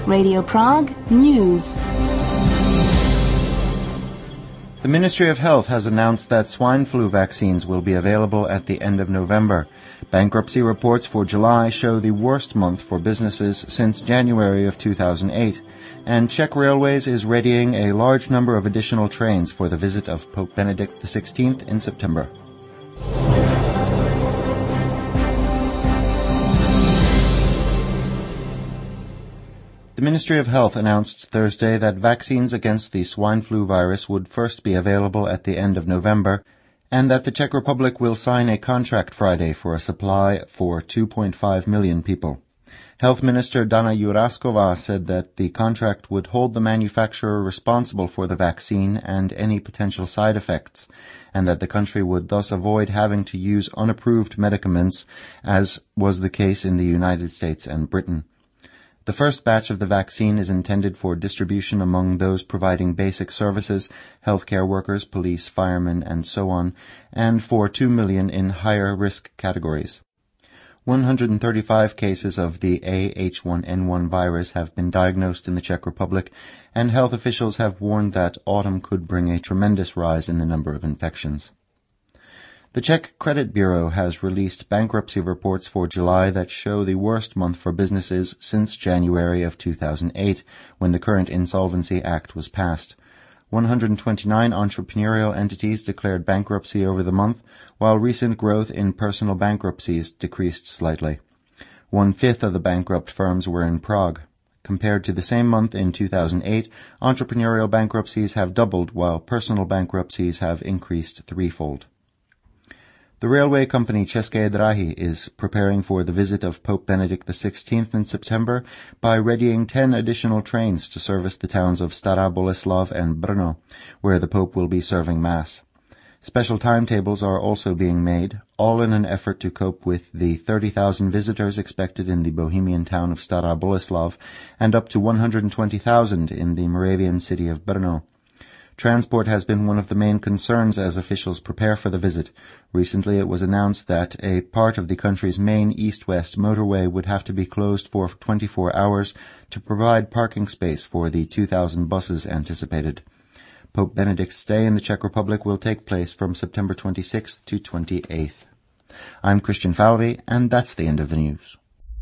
Radio Prague News. The Ministry of Health has announced that swine flu vaccines will be available at the end of November. Bankruptcy reports for July show the worst month for businesses since January of 2008, and Czech Railways is readying a large number of additional trains for the visit of Pope Benedict XVI in September. The Ministry of Health announced Thursday that vaccines against the swine flu virus would first be available at the end of November, and that the Czech Republic will sign a contract Friday for a supply for 2.5 million people. Health Minister Dana Jurásková said that the contract would hold the manufacturer responsible for the vaccine and any potential side effects, and that the country would thus avoid having to use unapproved medicaments, as was the case in the United States and Britain. The first batch of the vaccine is intended for distribution among those providing basic services, healthcare workers, police, firemen, and so on, and for 2 million in higher risk categories. 135 cases of the AH1N1 virus have been diagnosed in the Czech Republic, and health officials have warned that autumn could bring a tremendous rise in the number of infections. The Czech Credit Bureau has released bankruptcy reports for July that show the worst month for businesses since January of 2008, when the current Insolvency Act was passed. 129 entrepreneurial entities declared bankruptcy over the month, while recent growth in personal bankruptcies decreased slightly. 1/5 of the bankrupt firms were in Prague. Compared to the same month in 2008, entrepreneurial bankruptcies have doubled, while personal bankruptcies have increased threefold. The railway company České dráhy is preparing for the visit of Pope Benedict XVI in September by readying 10 additional trains to service the towns of Stará Boleslav and Brno, where the Pope will be serving Mass. Special timetables are also being made, all in an effort to cope with the 30,000 visitors expected in the Bohemian town of Stará Boleslav and up to 120,000 in the Moravian city of Brno. Transport has been one of the main concerns as officials prepare for the visit. Recently it was announced that a part of the country's main east-west motorway would have to be closed for 24 hours to provide parking space for the 2,000 buses anticipated. Pope Benedict's stay in the Czech Republic will take place from September 26th to 28th. I'm Christian Falvey, and that's the end of the news.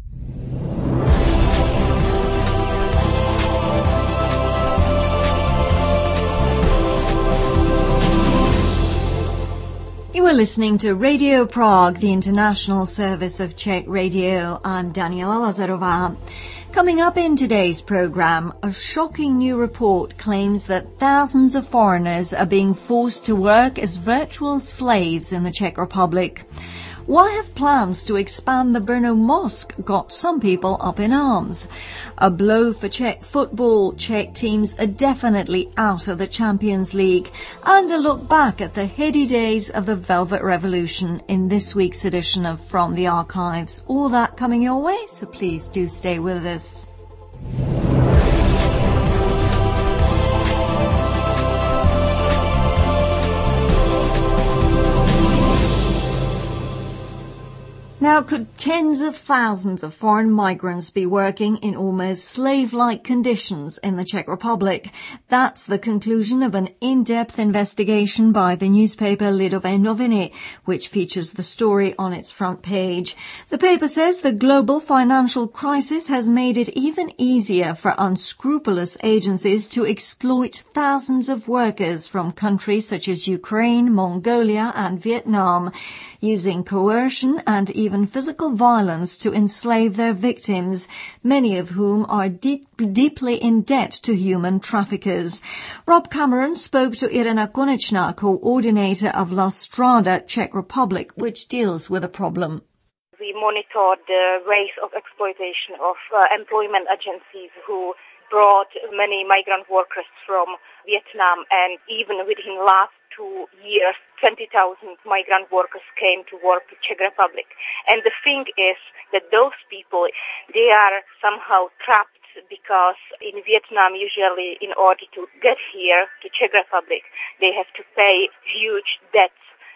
You are listening to Radio Prague, the international service of Czech Radio. I'm Daniela Lazarová. Coming up in today's program, a shocking new report claims that thousands of foreigners are being forced to work as virtual slaves in the Czech Republic. Why have plans to expand the Brno Mosque got some people up in arms? A blow for Czech football. Czech teams are definitely out of the Champions League. And a look back at the heady days of the Velvet Revolution in this week's edition of From the Archives. All that coming your way, so please do stay with us. Now, could tens of thousands of foreign migrants be working in almost slave-like conditions in the Czech Republic? That's the conclusion of an in-depth investigation by the newspaper Lidové noviny, which features the story on its front page. The paper says the global financial crisis has made it even easier for unscrupulous agencies to exploit thousands of workers from countries such as Ukraine, Mongolia and Vietnam, using coercion and even physical violence to enslave their victims, many of whom are deeply in debt to human traffickers. Rob Cameron spoke to Irena Konečná, coordinator of La Strada, Czech Republic, which deals with the problem. We monitored the ways of exploitation of employment agencies who brought many migrant workers from Vietnam, and even within last 2 years, 20,000 migrant workers came to work in Czech Republic. And the thing is that those people, they are somehow trapped because in Vietnam, usually in order to get here to Czech Republic, they have to pay huge debts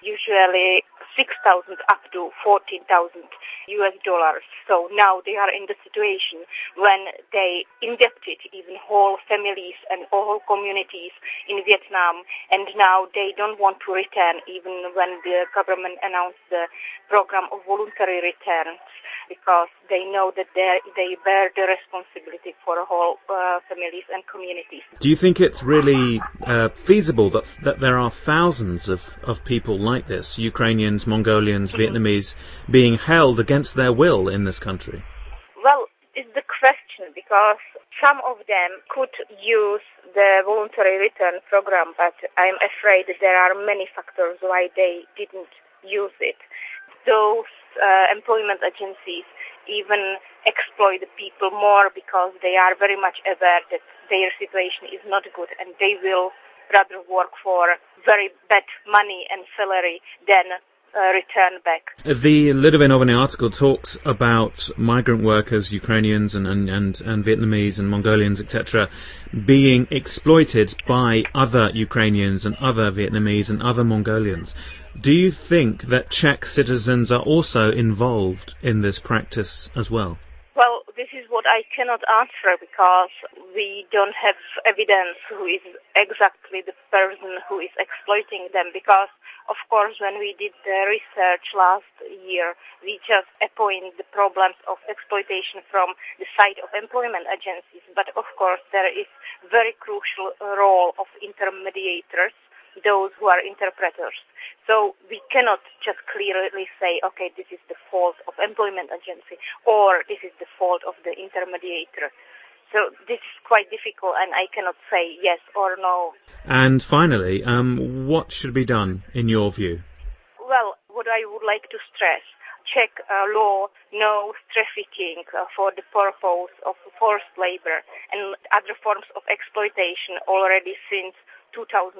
usually 6,000 up to 14,000 US dollars. So now they are in the situation when they indebted even whole families and whole communities in Vietnam, and now they don't want to return even when the government announced the program of voluntary returns, because they know that they bear the responsibility for whole families and communities. Do you think it's really feasible that there are thousands of people like this, Ukrainians, Mongolians, Vietnamese, being held against their will in this country? Well, it's the question, because some of them could use the voluntary return program, but I'm afraid there are many factors why they didn't use it. Those employment agencies even exploit the people more because they are very much aware that their situation is not good, and they will rather work for very bad money and salary than return back. The Lidové Noviny article talks about migrant workers, Ukrainians and Vietnamese and Mongolians, etc., being exploited by other Ukrainians and other Vietnamese and other Mongolians. Do you think that Czech citizens are also involved in this practice as well? Well, this is what I cannot answer, because we don't have evidence who is exactly the person who is exploiting them, because of course, when we did the research last year, we just appointed the problems of exploitation from the side of employment agencies. But of course, there is very crucial role of intermediators, those who are interpreters. So we cannot just clearly say, okay, this is the fault of employment agency, or this is the fault of the intermediator. So this is quite difficult, and I cannot say yes or no. And finally, what should be done, in your view? Well, what I would like to stress, Czech law knows trafficking for the purpose of forced labor and other forms of exploitation already since 2004.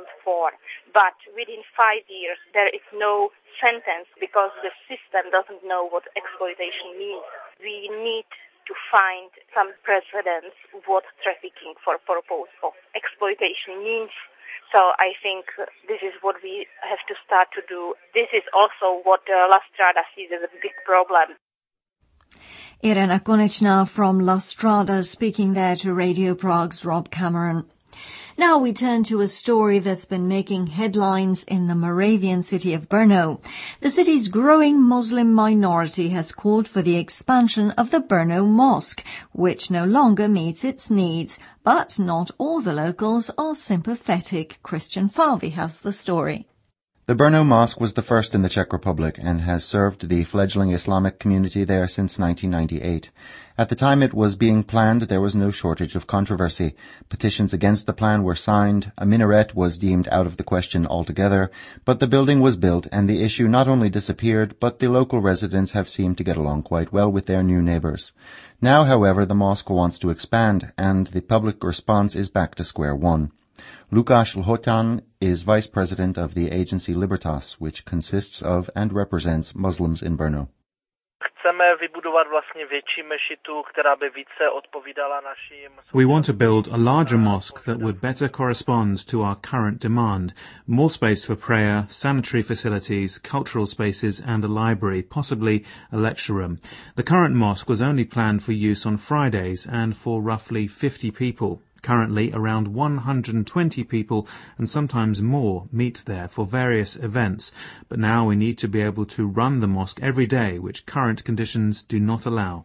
But within 5 years, there is no sentence because the system doesn't know what exploitation means. We need to find some precedents what trafficking for purpose of exploitation means. So I think this is what we have to start to do. This is also what La Strada sees as a big problem. Irena Konečná from La Strada speaking there to Radio Prague's Rob Cameron. Now we turn to a story that's been making headlines in the Moravian city of Brno. The city's growing Muslim minority has called for the expansion of the Brno Mosque, which no longer meets its needs. But not all the locals are sympathetic. Christian Falvey has the story. The Brno Mosque was the first in the Czech Republic and has served the fledgling Islamic community there since 1998. At the time it was being planned, there was no shortage of controversy. Petitions against the plan were signed, a minaret was deemed out of the question altogether, but the building was built and the issue not only disappeared, but the local residents have seemed to get along quite well with their new neighbours. Now, however, the mosque wants to expand, and the public response is back to square one. Lukáš Lhotan is vice president of the agency Libertas, which consists of and represents Muslims in Brno. We want to build a larger mosque that would better correspond to our current demand. More space for prayer, sanitary facilities, cultural spaces and a library, possibly a lecture room. The current mosque was only planned for use on Fridays and for roughly 50 people. Currently, around 120 people and sometimes more meet there for various events, but now we need to be able to run the mosque every day, which current conditions do not allow.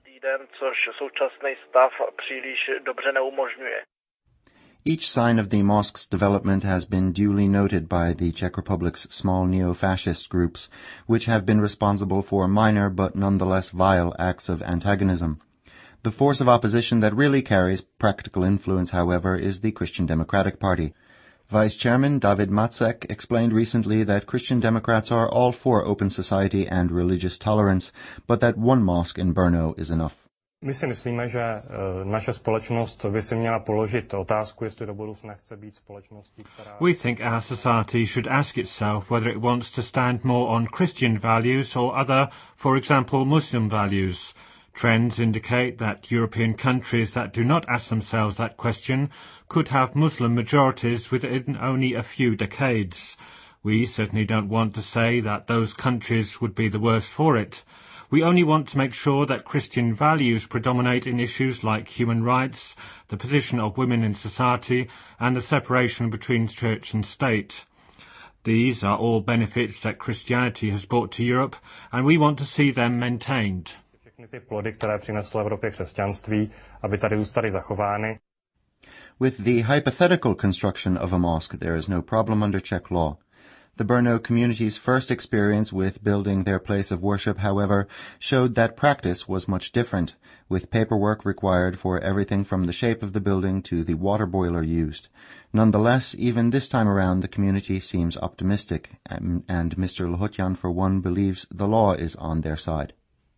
Each sign of the mosque's development has been duly noted by the Czech Republic's small neo-fascist groups, which have been responsible for minor but nonetheless vile acts of antagonism. The force of opposition that really carries practical influence, however, is the Christian Democratic Party. Vice Chairman David Macek explained recently that Christian Democrats are all for open society and religious tolerance, but that one mosque in Brno is enough. My si myslíme, že naše společnost by si měla položit otázku, jestli do budoucna chce být společností, která... We think our society should ask itself whether it wants to stand more on Christian values or other, for example, Muslim values. Trends indicate that European countries that do not ask themselves that question could have Muslim majorities within only a few decades. We certainly don't want to say that those countries would be the worse for it. We only want to make sure that Christian values predominate in issues like human rights, the position of women in society, and the separation between church and state. These are all benefits that Christianity has brought to Europe, and we want to see them maintained. Všechny ty plody, které přineslo Evropě křesťanství, aby tady zůstaly zachovány. With the hypothetical construction of a mosque, there is no problem under Czech law. The Brno community's first experience with building their place of worship, however, showed that practice was much different, with paperwork required for everything from the shape of the building to the water boiler used. Nonetheless, even this time around, the community seems optimistic, and Mr. Lhotyan, for one, believes the law is on their side.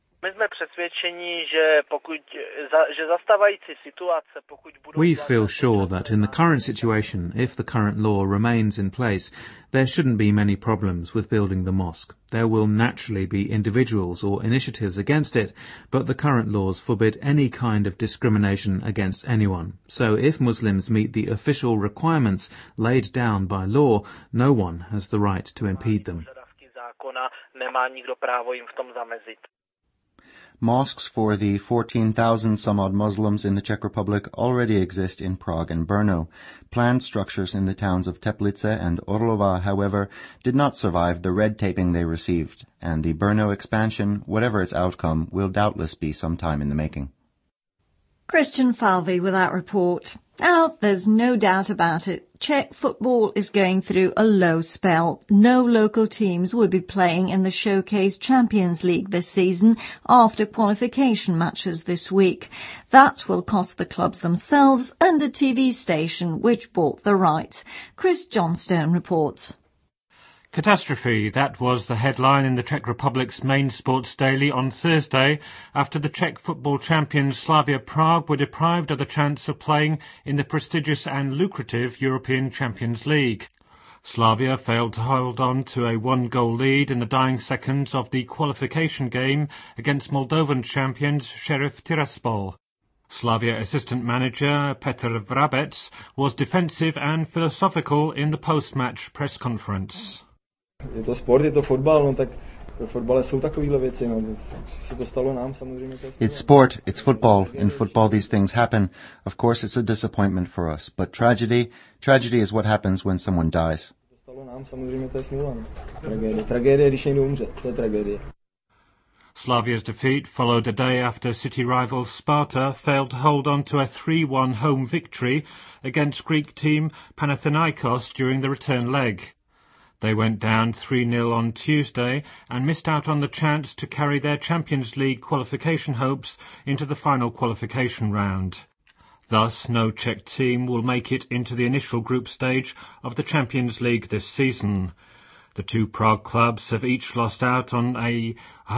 We feel sure that in the current situation, if the current law remains in place, there shouldn't be many problems with building the mosque. There will naturally be individuals or initiatives against it, but the current laws forbid any kind of discrimination against anyone. So if Muslims meet the official requirements laid down by law, no one has the right to impede them. Mosques for the 14,000-some-odd Muslims in the Czech Republic already exist in Prague and Brno. Planned structures in the towns of Teplice and Orlova, however, did not survive the red taping they received, and the Brno expansion, whatever its outcome, will doubtless be some time in the making. Christian Falvey with that report. Now, there's no doubt about it. Czech football is going through a low spell. No local teams will be playing in the Showcase Champions League this season after qualification matches this week. That will cost the clubs themselves and a TV station which bought the rights. Chris Johnstone reports. Catastrophe, that was the headline in the Czech Republic's main sports daily on Thursday after the Czech football champions Slavia Prague were deprived of the chance of playing in the prestigious and lucrative European Champions League. Slavia failed to hold on to a one-goal lead in the dying seconds of the qualification game against Moldovan champions Sheriff Tiraspol. Slavia assistant manager Petr Vrabec was defensive and philosophical in the post-match press conference. Je to sport, je to fotbal, no tak v fotbale jsou takovýhle věci, no. Se to stalo nám samozřejmě. It's sport, it's football. In football these things happen. Of course it's a disappointment for us, but tragedy is what happens when someone dies. To stalo nám samozřejmě, to je smůla, no. Tragédie, když někdo umře, to je tragédie. Slavia's defeat followed a day after city rival Sparta failed to hold on to a 3-1 home victory against Greek team Panathinaikos during the return leg. They went down 3-0 on Tuesday and missed out on the chance to carry their Champions League qualification hopes into the final qualification round. Thus, no Czech team will make it into the initial group stage of the Champions League this season. The two Prague clubs have each lost out on a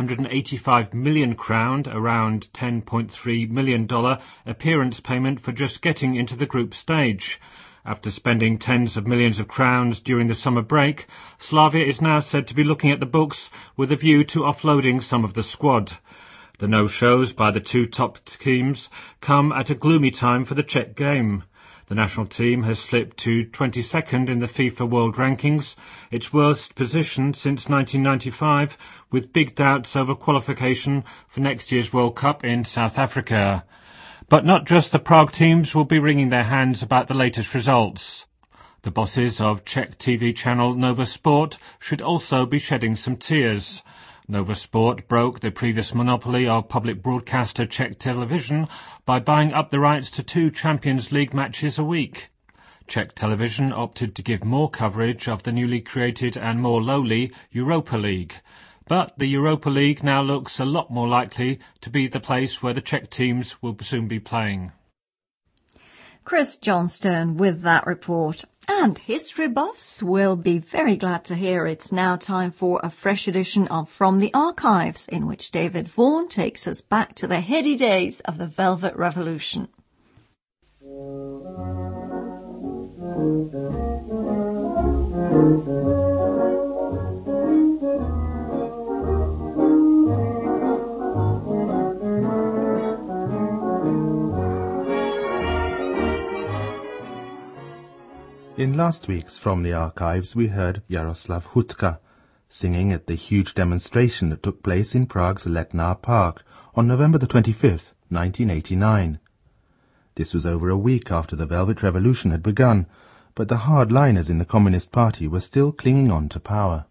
£185 million, around $10.3 million appearance payment for just getting into the group stage. After spending tens of millions of crowns during the summer break, Slavia is now said to be looking at the books with a view to offloading some of the squad. The no-shows by the two top teams come at a gloomy time for the Czech game. The national team has slipped to 22nd in the FIFA World Rankings, its worst position since 1995, with big doubts over qualification for next year's World Cup in South Africa. But not just the Prague teams will be wringing their hands about the latest results. The bosses of Czech TV channel Nova Sport should also be shedding some tears. Nova Sport broke the previous monopoly of public broadcaster Czech Television by buying up the rights to 2 Champions League matches a week. Czech Television opted to give more coverage of the newly created and more lowly Europa League. But the Europa League now looks a lot more likely to be the place where the Czech teams will soon be playing. Chris Johnstone with that report. And history buffs will be very glad to hear it's now time for a fresh edition of From the Archives, in which David Vaughan takes us back to the heady days of the Velvet Revolution. In last week's From the Archives we heard Jaroslav Hutka singing at the huge demonstration that took place in Prague's Letná Park on November the 25th, 1989. This was over a week after the Velvet Revolution had begun, but the hardliners in the Communist Party were still clinging on to power.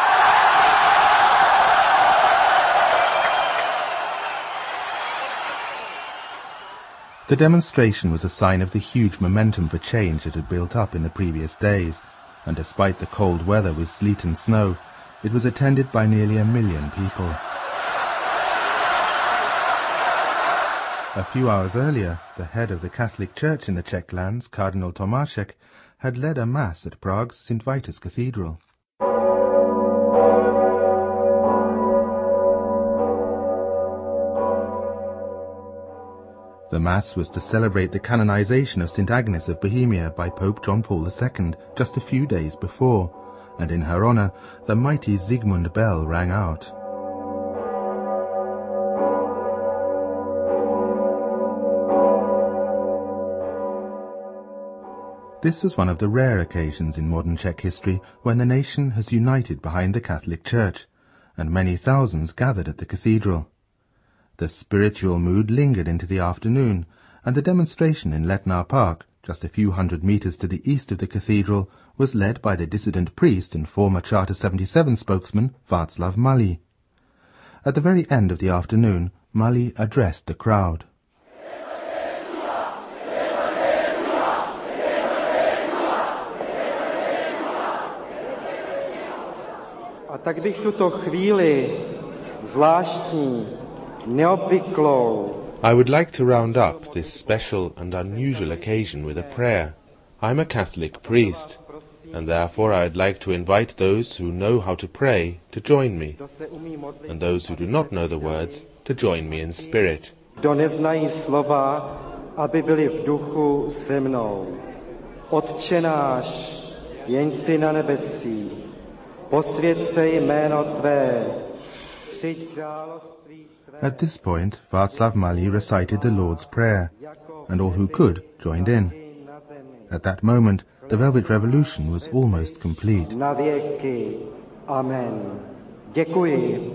The demonstration was a sign of the huge momentum for change that had built up in the previous days, and despite the cold weather with sleet and snow, it was attended by nearly 1 million people. A few hours earlier, the head of the Catholic Church in the Czech lands, Cardinal Tomášek, had led a mass at Prague's St. Vitus Cathedral. The Mass was to celebrate the canonization of St. Agnes of Bohemia by Pope John Paul II just a few days before, and in her honor the mighty Zygmunt bell rang out. This was one of the rare occasions in modern Czech history when the nation has united behind the Catholic Church, and many thousands gathered at the cathedral. The spiritual mood lingered into the afternoon, and the demonstration in Letná Park, just a few hundred meters to the east of the cathedral, was led by the dissident priest and former Charter 77 spokesman Václav Malý. At the very end of the afternoon, Malý addressed the crowd. A tak bych tuto chvíli zvláštní, neobvyklou. I would like to round up this special and unusual occasion with a prayer. I'm a Catholic priest, and therefore I'd like to invite those who know how to pray to join me, and those who do not know the words to join me in spirit. Kdo neznají slova, aby byli v duchu se mnou. Otče náš, jeň si na nebesích, posvěť se jméno tvé, přijď království. At this point, Václav Malý recited the Lord's Prayer, and all who could joined in. At that moment, the Velvet Revolution was almost complete. Na věky. Amen. Děkuji.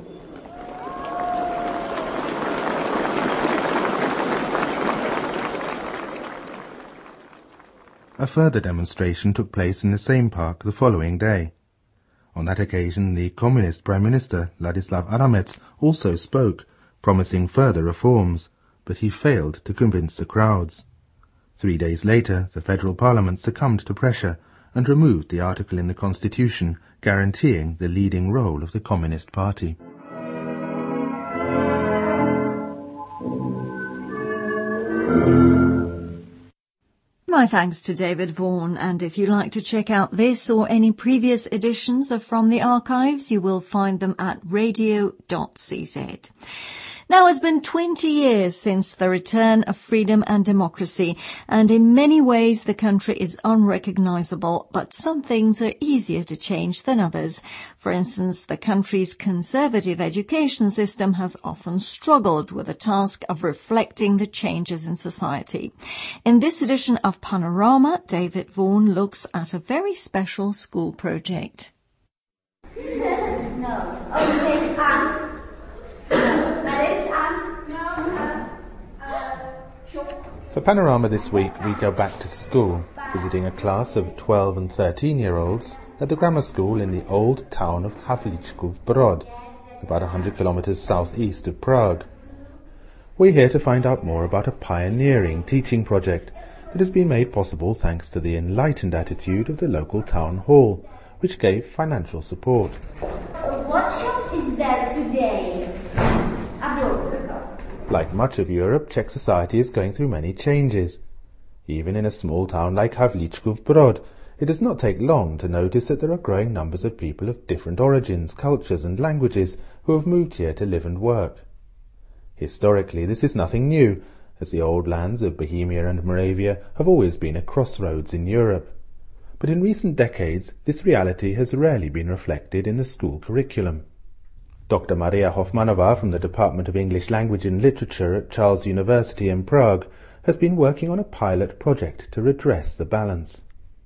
A further demonstration took place in the same park the following day. On that occasion, the Communist Prime Minister, Ladislav Aramec, also spoke, promising further reforms, but he failed to convince the crowds. 3 days later, the Federal Parliament succumbed to pressure and removed the article in the Constitution guaranteeing the leading role of the Communist Party. My thanks to David Vaughan, and if you'd like to check out this or any previous editions of From the Archives, you will find them at radio.cz. Now, it's been 20 years since the return of freedom and democracy, and in many ways the country is unrecognizable, but some things are easier to change than others. For instance, the country's conservative education system has often struggled with the task of reflecting the changes in society. In this edition of Panorama, David Vaughan looks at a very special school project. No. Oh, it says aunt. For Panorama this week, we go back to school, visiting a class of 12 and 13-year-olds at the grammar school in the old town of Havlíčkův Brod, about 100 kilometers southeast of Prague. We're here to find out more about a pioneering teaching project that has been made possible thanks to the enlightened attitude of the local town hall, which gave financial support. What shop is there today? Like much of Europe, Czech society is going through many changes. Even in a small town like Havlíčkův Brod, it does not take long to notice that there are growing numbers of people of different origins, cultures and languages who have moved here to live and work. Historically, this is nothing new, as the old lands of Bohemia and Moravia have always been a crossroads in Europe. But in recent decades, this reality has rarely been reflected in the school curriculum. Dr. Maria Hofmanová from the Department of English Language and Literature at Charles University in Prague has been working on a pilot project to redress the balance.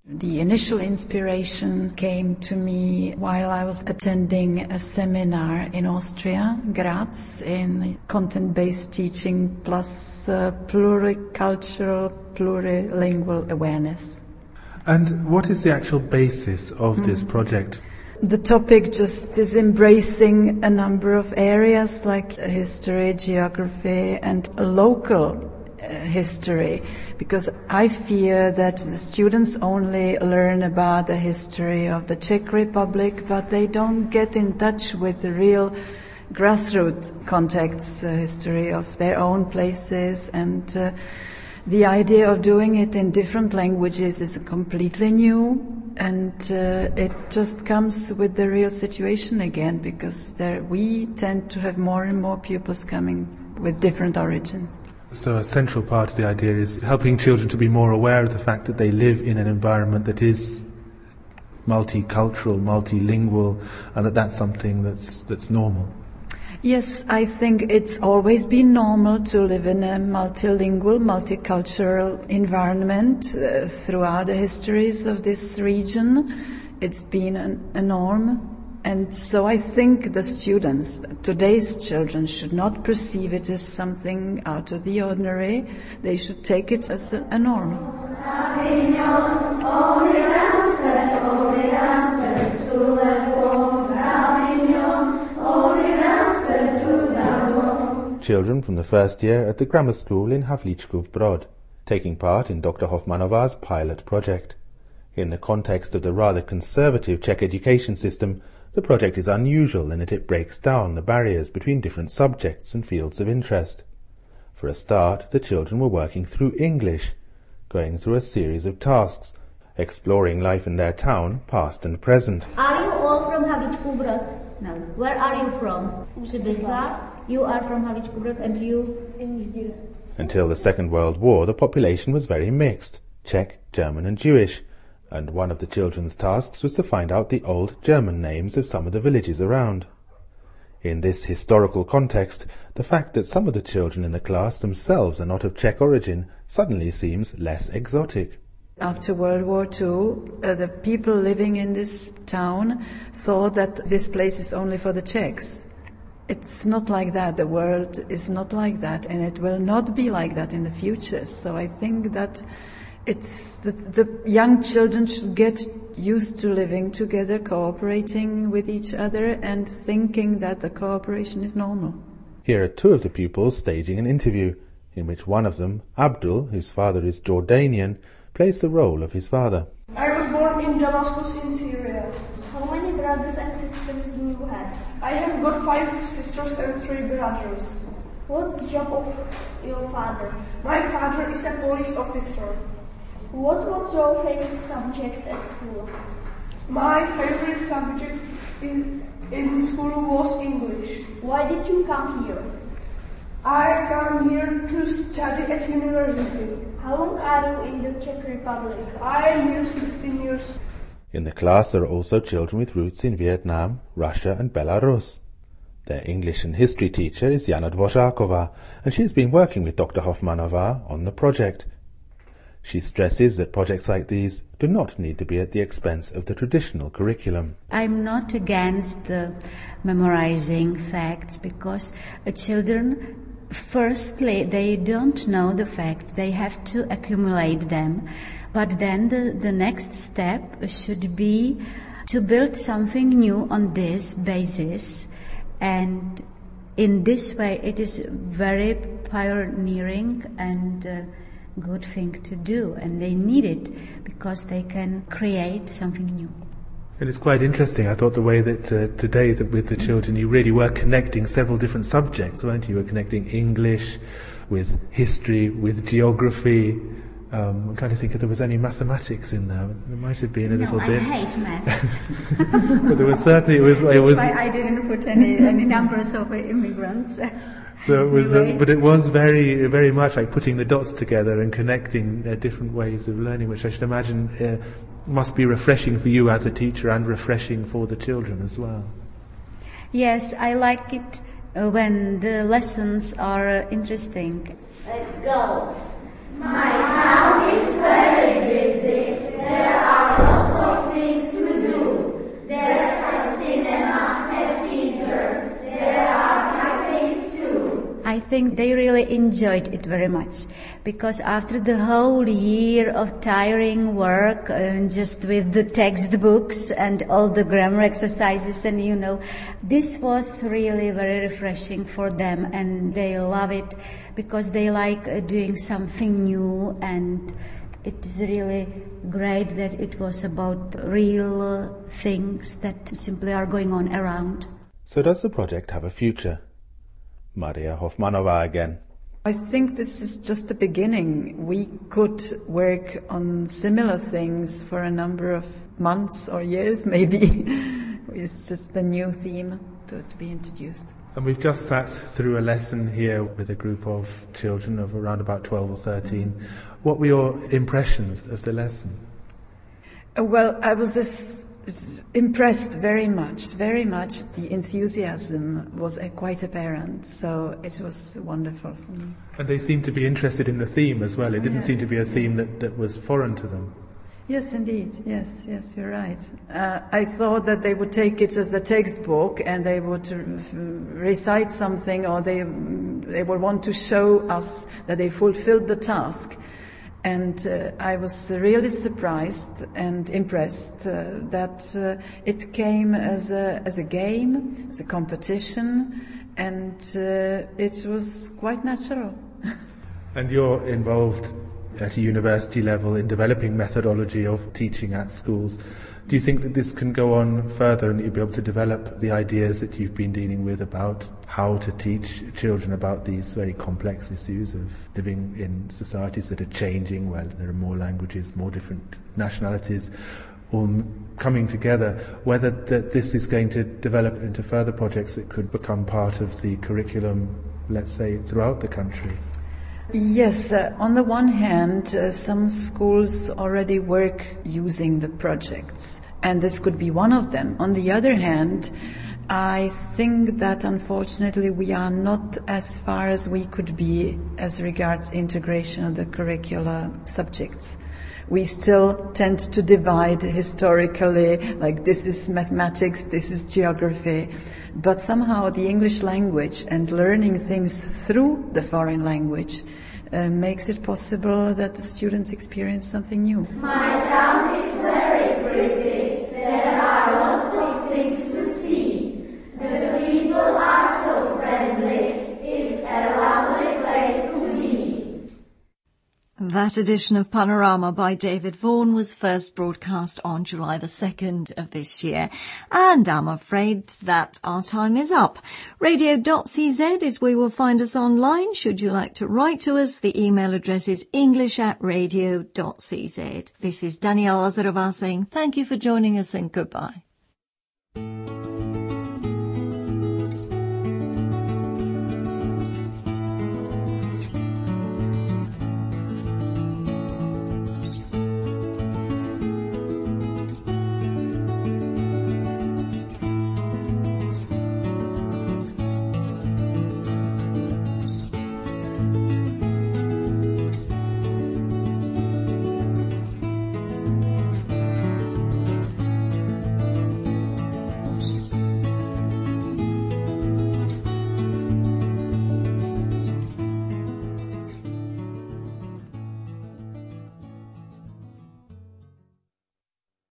The initial inspiration came to me while I was attending a seminar in Austria, Graz, in content-based teaching plus pluricultural, plurilingual awareness. And what is the actual basis of this project? The topic just is embracing a number of areas like history, geography, and local history, because I fear that the students only learn about the history of the Czech Republic, but they don't get in touch with the real grassroots contexts, the history of their own places, and the idea of doing it in different languages is completely new, and it just comes with the real situation again, because we tend to have more and more pupils coming with different origins. So a central part of the idea is helping children to be more aware of the fact that they live in an environment that is multicultural, multilingual, and that that's something that's normal. Yes, I think it's always been normal to live in a multilingual, multicultural environment throughout the histories of this region. It's been a norm. And so I think the students, today's children, should not perceive it as something out of the ordinary. They should take it as a norm. Children from the first year at the grammar school in Havlíčkův Brod, taking part in Dr. Hofmanova's pilot project. In the context of the rather conservative Czech education system, the project is unusual in that it breaks down the barriers between different subjects and fields of interest. For a start, the children were working through English, going through a series of tasks, exploring life in their town, past and present. Are you all from Havlíčkův Brod? No. Where are you from? Přibyslav. You are from Havlíčkův Brod, and you? Until the Second World War, the population was very mixed, Czech, German and Jewish, and one of the children's tasks was to find out the old German names of some of the villages around. In this historical context, the fact that some of the children in the class themselves are not of Czech origin suddenly seems less exotic. After World War II, the people living in this town thought that this place is only for the Czechs. It's not like that. The world is not like that, and it will not be like that in the future. So I think that the young children should get used to living together, cooperating with each other, and thinking that the cooperation is normal. Here are two of the pupils staging an interview, in which one of them, Abdul, whose father is Jordanian, plays the role of his father. I was born in Damascus in Syria. How many brothers and sisters do you have? I have got 5 sisters and 3 brothers. What's the job of your father? My father is a police officer. What was your favorite subject at school? My favorite subject in school was English. Why did you come here? I come here to study at university. How long are you in the Czech Republic? I am here 16 years. In the class there are also children with roots in Vietnam, Russia and Belarus. Their English and history teacher is Jana Dvořáková, and she has been working with Dr. Hofmanová on the project. She stresses that projects like these do not need to be at the expense of the traditional curriculum. I'm not against the memorizing facts, because children, firstly, they don't know the facts, they have to accumulate them. But then the next step should be to build something new on this basis, and in this way it is very pioneering and good thing to do, and they need it because they can create something new. And it's quite interesting, I thought, the way that today that with the children you really were connecting several different subjects, weren't you? You were connecting English with history, with geography. I'm trying to think if there was any mathematics in there. There might have been a little bit. I hate maths. But there was certainly, it was. That's why I didn't put any numbers of immigrants. So it was, but it was very, very much like putting the dots together and connecting different ways of learning, which I should imagine must be refreshing for you as a teacher and refreshing for the children as well. Yes, I like it when the lessons are interesting. Let's go. My town is very busy. There are think they really enjoyed it very much, because after the whole year of tiring work, just with the textbooks and all the grammar exercises, and this was really very refreshing for them, and they love it because they like doing something new, and it is really great that it was about real things that simply are going on around. So does the project have a future? Maria Hofmanova again. I think this is just the beginning. We could work on similar things for a number of months or years, maybe. It's just the new theme to be introduced. And we've just sat through a lesson here with a group of children of around about 12 or 13. What were your impressions of the lesson? Well, I was impressed very much. The enthusiasm was quite apparent, so it was wonderful for me. And they seemed to be interested in the theme as well. It didn't seem to be a theme that was foreign to them. Yes, indeed. Yes, you're right. I thought that they would take it as the textbook and they would recite something, or they would want to show us that they fulfilled the task. And I was really surprised and impressed that it came as a game, as a competition, and it was quite natural. And you're involved at a university level in developing methodology of teaching at schools. Do you think that this can go on further and you'll be able to develop the ideas that you've been dealing with about how to teach children about these very complex issues of living in societies that are changing, where there are more languages, more different nationalities, all coming together, whether this is going to develop into further projects that could become part of the curriculum, let's say, throughout the country? Yes, on the one hand, some schools already work using the projects, and this could be one of them. On the other hand, I think that unfortunately we are not as far as we could be as regards integration of the curricular subjects. We still tend to divide historically, like this is mathematics, this is geography. But somehow the English language and learning things through the foreign language makes it possible that the students experience something new. My town is very pretty. There are lots of things to see. The people are so friendly. It's a lovely place to be. That edition of Panorama by David Vaughan was first broadcast on July the 2nd of this year. And I'm afraid that our time is up. Radio.cz is where you will find us online. Should you like to write to us, the email address is english@radio.cz. This is Daniela Lazarová saying thank you for joining us and goodbye.